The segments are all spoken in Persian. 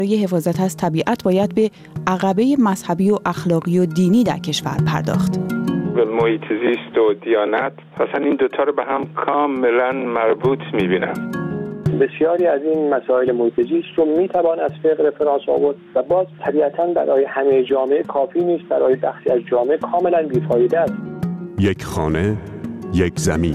برای حفاظت از طبیعت باید به عقبه مذهبی و اخلاقی و دینی در کشور پرداخت. محیط زیست و دیانت اصلا این دوتا رو به هم کاملا مربوط می‌بینم. بسیاری از این مسائل محیط زیست رو میتوان از فقه رفرانس آورد و باز طبیعتاً برای همه جامعه کافی نیست، برای بخشی از جامعه کاملا بیفایده است. یک خانه، یک زمین.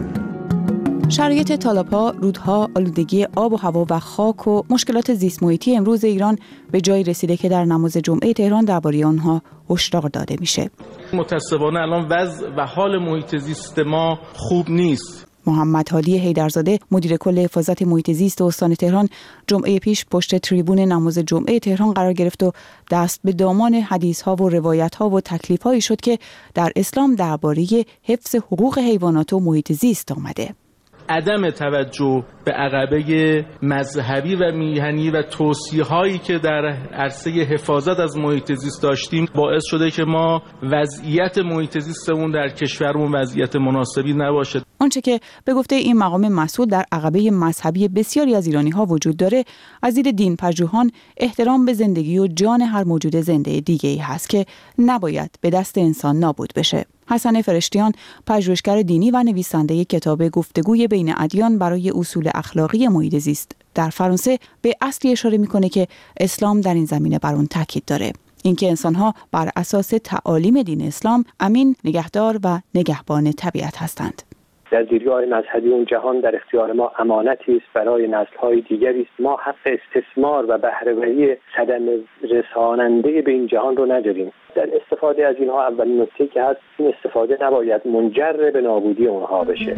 شرایط تالاب‌ها، رودها، آلودگی آب و هوا و خاک و مشکلات زیست محیطی امروز ایران به جایی رسیده که در نماز جمعه تهران درباره آنها هشدار داده میشه. متأسفانه الان وضع و حال محیط زیست ما خوب نیست. محمد هادی حیدرزاده مدیر کل حفاظت محیط زیست استان تهران جمعه پیش پشت تریبون نماز جمعه تهران قرار گرفت و دست به دامان حدیث‌ها و روایت‌ها و تکلیف‌هایی شد که در اسلام درباره حفظ حقوق حیوانات و محیط زیست آمده. عدم توجه به عقبه مذهبی و میهنی و توصیه‌هایی که در عرصه حفاظت از محیط زیست داشتیم باعث شده که ما وضعیت محیط زیستمون در کشورمون وضعیت مناسبی نباشه. آنچه که به گفته این مقام مسئول در عقبه مذهبی بسیاری از ایرانی‌ها وجود داره، از دید دین پژوهان احترام به زندگی و جان هر موجود زنده دیگه‌ای هست که نباید به دست انسان نابود بشه. حسن فرشتیان پژوهشگر دینی و نویسنده کتاب گفتگوی بین ادیان برای اصول اخلاقی محیط زیست در فرانسه به اصلی اشاره میکنه که اسلام در این زمینه بر اون تاکید داره، اینکه انسان‌ها بر اساس تعالیم دین اسلام امین، نگهدار و نگهبان طبیعت هستند. در دیدگاه مذهبی اون جهان در اختیار ما امانتی است برای نسل‌های دیگری است. ما حق استثمار و بهره‌وری صدمه رساننده به این جهان رو نداریم. در استفاده از اینها اولین نکته که هست، این استفاده نباید منجر به نابودی اونها بشه.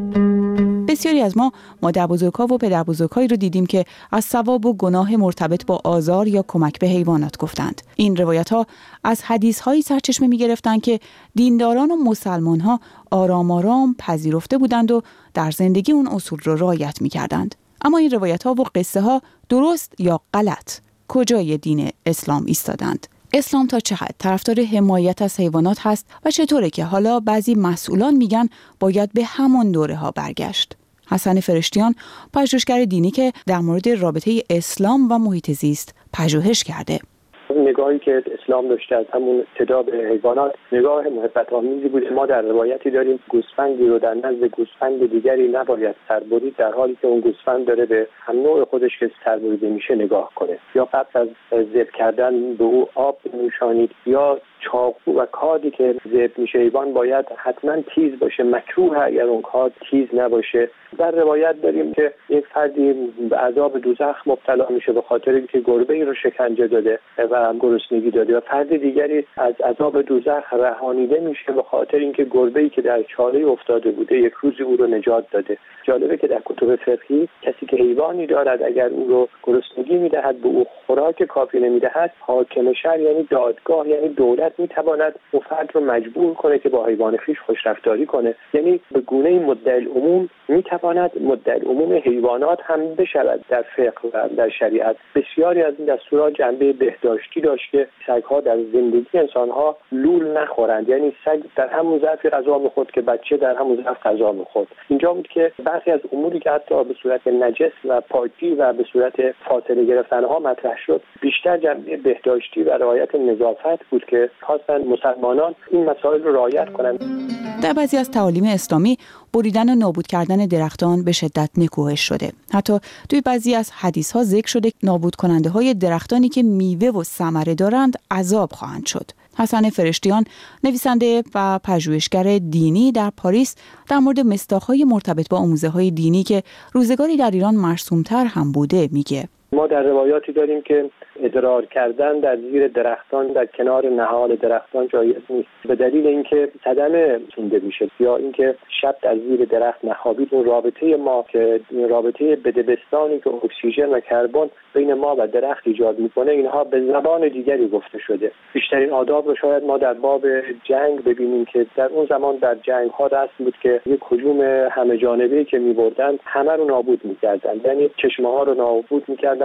بسیاری از ما مادربزرگ‌ها و پدربزرگ‌هایی رو دیدیم که از ثواب و گناه مرتبط با آزار یا کمک به حیوانات گفتند. این روایت‌ها از حدیث‌هایی سرچشمه می‌گرفتند که دینداران و مسلمان‌ها آرام آرام پذیرفته بودند و در زندگی اون اصول رو رعایت می‌کردند. اما این روایت‌ها و قصه‌ها درست یا غلط کجای دین اسلام ایستادند؟ اسلام تا چه حد طرفدار حمایت از حیوانات هست و چطوره که حالا بعضی مسئولان میگن باید به همون دوره‌ها برگشت؟ حسن فرشتیان پژوهشگر دینی که در مورد رابطه اسلام و محیط زیست پژوهش کرده. نگاهی که اسلام داشته از همون ابتدا به حیوانات نگاه محبت آمیزی بود. ما در روایتی داریم گوسفندی رو در نزد گوسفند دیگری نباید سر برید، در حالی که اون گوسفند داره به هم نوع خودش که سر بریده میشه نگاه کنه. یا قبل از ذبح کردن به او آب بنوشانید، یا چاقو و کادی که ذبح میشه حیوان باید حتما تیز باشه، مکروه اگر اون کاد تیز نباشه. در روایت داریم که یک فردی به عذاب دوزخ مبتلا میشه به خاطر اینکه گربه‌ای رو شکنجه داده و گرسنگی داده، و فرد دیگری از عذاب دوزخ رهانیده میشه به خاطر اینکه گربه‌ای که در چاله افتاده بوده یک روزی او رو نجات داده. جالبه که در کتب فقهی کسی که حیوانی دارد اگر او رو گرسنگی میدهد به او خوراک کافی نمیدهد، حاکم شهر یعنی دادگاه یعنی دولت میتواند اون فرد رو مجبور کنه که با حیوان خویش خوش رفتاری کنه. یعنی به گونه مدعی العموم میتواند مدعی العموم حیوانات هم بشود. در فقه و در شریعت بسیاری از این دستورات جنبه بهداشتی داشت که سگ‌ها در زندگی انسان‌ها لول نخورند، یعنی سگ در همون ظرف غذا می‌خورد که بچه در همون ظرف غذا می‌خورد. اینجا بود که برخی از اموری که حتی به صورت نجس و پاکی و به صورت فاصله گرفتن‌ها مطرح شد بیشتر جنبه بهداشتی و رعایت نظافت بود که خواستن مسلمانان این مسائل رو رعایت کنند. در بعضی از تعالیم اسلامی بریدن و نابود کردن درختان به شدت نکوهش شده. حتی توی بعضی از حدیث‌ها ذکر شده نابود کننده‌های درختانی که میوه و ثمره دارند عذاب خواهند شد. حسن فرشتیان نویسنده و پژوهشگر دینی در پاریس در مورد مصداق‌های مرتبط با آموزه‌های دینی که روزگاری در ایران مرسوم‌تر هم بوده میگه. ما در روایاتی داریم که ادرار کردن در زیر درختان در کنار نهال درختان جایز نیست به دلیل اینکه صدمه سونده میشه، یا اینکه شب در زیر درخت نخوابید. اون رابطه ما که رابطه بدبستانی که اکسیژن و کربن بین ما و درخت ایجاد میکنه، اینها به زبان دیگری گفته شده. بیشترین آداب رو شاید ما در باب جنگ ببینیم که در اون زمان در جنگ ها دست بود که یک هجوم همه جانبه‌ای که می‌بردن همه رو نابود می‌کردن، یعنی چشمه ها رو نابود می‌کردن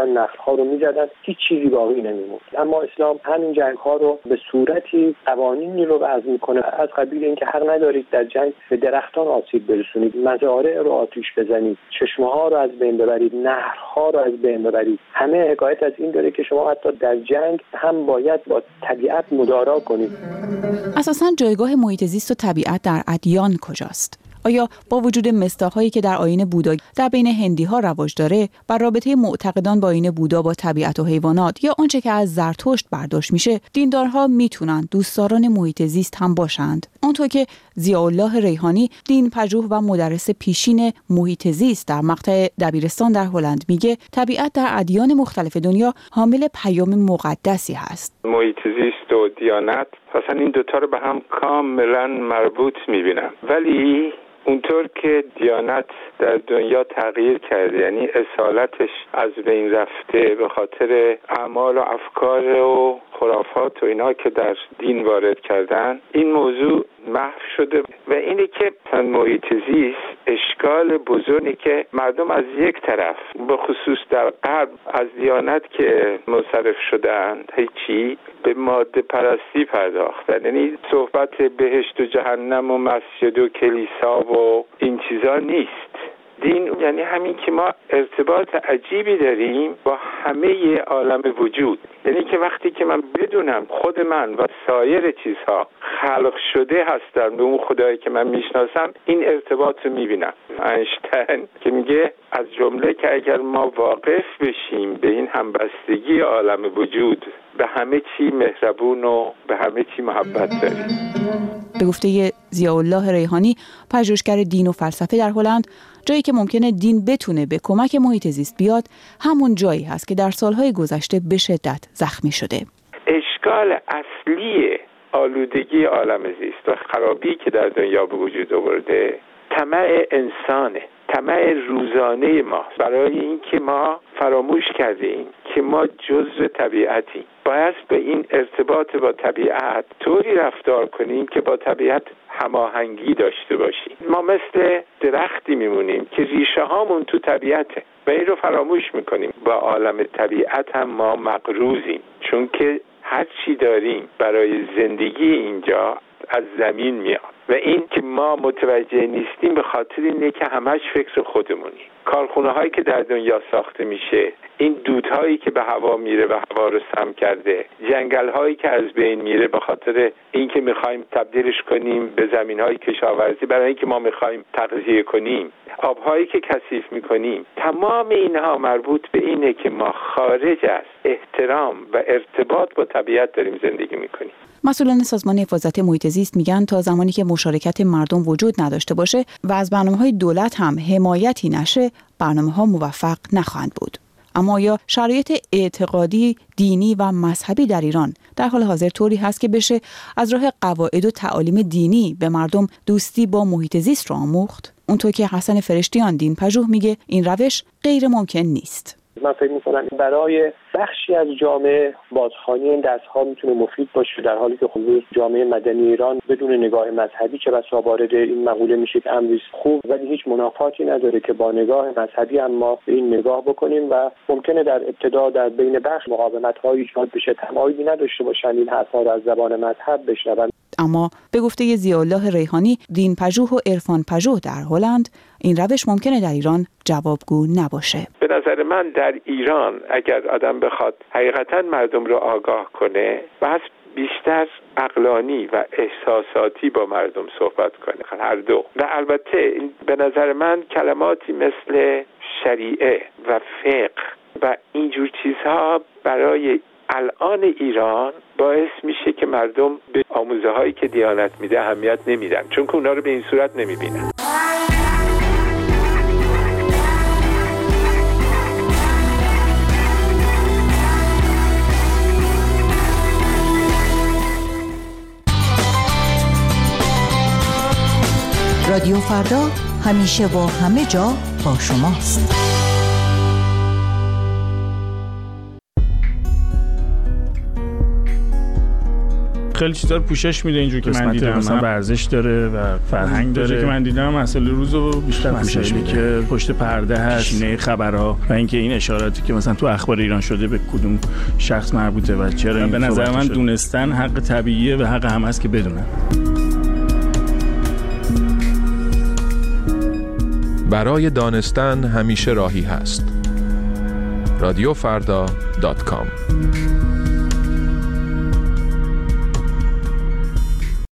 می‌کردن، نخل‌ها رو می‌زدن، هیچ چیزی باقی نمی‌موند. اما اسلام همین جنگ‌ها رو به صورتی قوانینی رو وضع می‌کنه از قبیل اینکه حق ندارید در جنگ به درختان آسیب برسونید، مزارع رو آتش بزنید، چشمه‌ها رو از بین ببرید، نهرها رو از بین ببرید. همه حکایت از این داره که شما حتی در جنگ هم باید با طبیعت مدارا کنید. اساساً جایگاه محیط زیست و طبیعت در ادیان کجاست؟ آیا با وجود مصداق‌هایی که در آیین بودا در بین هندی‌ها رواج داره، بر رابطه معتقدان با آیین بودا با طبیعت و حیوانات یا آنچه که از زرتشت برداشت میشه، دیندارها میتونن دوستداران محیط زیست هم باشند؟ اونطور که ضیاءالله ریحانی، دین‌پژوه و مدرس پیشین محیط زیست در مقطع دبیرستان در هلند میگه، طبیعت در ادیان مختلف دنیا حامل پیام مقدسی هست. محیط زیست و دیانت اصلا این دوتا رو به هم کاملا مربوط میبینم، ولی اونطور که دیانت در دنیا تغییر کرده، یعنی اصالتش از بین رفته به خاطر اعمال و افکار و خرافات و اینا که در دین وارد کردن، این موضوع محو شده. و اینه که محیط زیست اشکال بزرگی که مردم از یک طرف به خصوص در غرب از دیانت که منصرف شدن هیچی به ماده پرستی پرداختن، یعنی صحبت بهشت و جهنم و مسجد و کلیسا و این چیزا نیست. دین یعنی همین که ما ارتباط عجیبی داریم با همه عالم وجود، یعنی که وقتی که من بدونم خود من و سایر چیزها خلق شده هستن به اون خدایی که من میشناسم، این ارتباط رو میبینم. اینشتین که میگه از جمله که اگر ما واقف بشیم به این همبستگی عالم وجود، به همه چی مهربون و به همه چی محبت داریم. به گفته ضیاءالله ریحانی، پژوهشگر دین و فلسفه در هلند، جایی که ممکنه دین بتونه به کمک محیط زیست بیاد، همون جایی هست که در سالهای گذشته به شدت زخمی شده. اشکال اصلی آلودگی عالم زیست و خرابی که در دنیا به وجود آورده، طمع انسانه، طمع روزانه ما، برای اینکه ما فراموش کردیم که ما جزء طبیعتیم. باید به این ارتباط با طبیعت طوری رفتار کنیم که با طبیعت هماهنگی داشته باشیم. ما مثل درختی میمونیم که ریشه هامون تو طبیعته و این رو فراموش میکنیم. با عالم طبیعت هم ما مقروضیم، چون که هر چی داریم برای زندگی اینجا از زمین میاد و این که ما متوجه نیستیم به خاطر اینه که همش فکر خودمونی. کارخونه هایی که در دنیا ساخته میشه، این دودهایی که به هوا میره و هوا رو سم کرده، جنگل هایی که از بین میره به خاطر اینکه میخوایم تبدیلش کنیم به زمین های کشاورزی برای اینکه ما میخوایم تغذیه کنیم، آبهایی که کثیف میکنیم، تمام اینها مربوط به اینه که ما خارج از احترام و ارتباط با طبیعت داریم زندگی میکنیم. مسئولان سازمان حفاظت محیط زیست میگن تا زمانی که مشارکت مردم وجود نداشته باشه و از برنامه‌های دولت هم حمایتی نشه، برنامه‌ها موفق نخواهند بود. اما یا شرایط اعتقادی، دینی و مذهبی در ایران در حال حاضر طوری هست که بشه از راه قواعد و تعالیم دینی به مردم دوستی با محیط زیست رو آموخت؟ اونطور که حسن فرشتیان، دین‌پژوه، میگه این روش غیر ممکن نیست. من فکر می‌کنم برای بخشی از جامعه بازخوانی این دست‌ها میتونه مفید باشه، در حالی که خود جامعه مدنی ایران بدون نگاه مذهبی چه بسا وارد این مقوله میشه که امری خوب، ولی هیچ منافاتی نداره که با نگاه مذهبی هم ما به این نگاه بکنیم و ممکنه در ابتدا در بین بخش مقاومت‌های ایجاد بشه، تمایلی نداشته باشن این حرفا رو از زبان مذهب بشنون. اما به گفته ضیاءالله ریحانی، دین‌پژوه و عرفان‌پژوه در هلند، این روش ممکنه در ایران جوابگو نباشه. به نظر من در ایران اگر آدم بخواد حقیقتا مردم رو آگاه کنه، بس بیشتر عقلانی و احساساتی با مردم صحبت کنه، هر دو. و البته به نظر من کلماتی مثل شریعه و فقه و اینجور چیزها برای الان ایران باعث میشه که مردم به آموزه هایی که دیانت میده اهمیت نمیدن، چون که اونا رو به این صورت نمیبینن. رادیو فردا همیشه با همه جا با شماست. خیلی چیزا رو پوشش میده. اینجوری که من دیدم مثلا ورزش داره و فرهنگ داره که من دیدم مسئله روزو بیشتر پوشش میده که پشت پرده هست، نه خبرها و اینکه این اشاراتی که مثلا تو اخبار ایران شده به کدوم شخص مربوطه و چرا. به نظر من دونستن حق طبیعیه و حق همه است که بدونن. برای دانستن همیشه راهی هست. رادیوفردا.com